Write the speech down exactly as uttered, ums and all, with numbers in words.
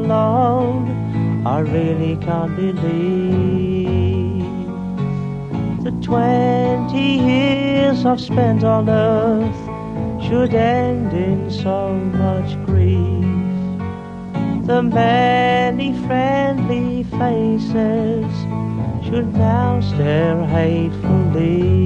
alone. I really can't believe the twenty years I've spent on earth should end in so much grief. The many friendly faces should now stare hatefully.